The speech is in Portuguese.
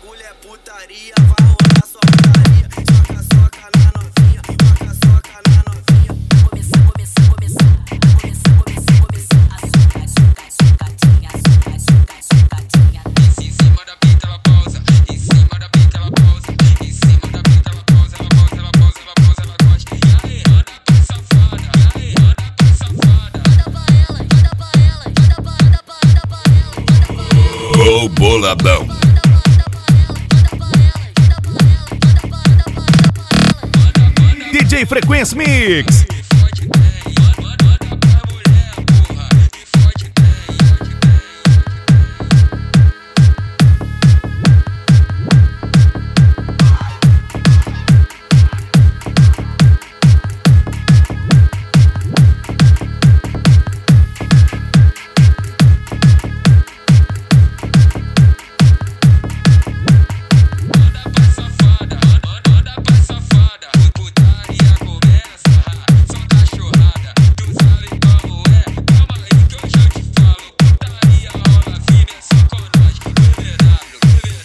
bagulho é putaria, vai rolar só putaria. Soca na novinha, soca na novinha. Começar. Em cima da pita ela pausa, em cima da pita ela pausa, em cima da pita ela pausa, ela pausa, ela pausa, ela pausa, ela gosta. E aí, anda pra safada, e aí, anda pra safada. Manda pra ela. Ô boladão. DJ Frequência Mix.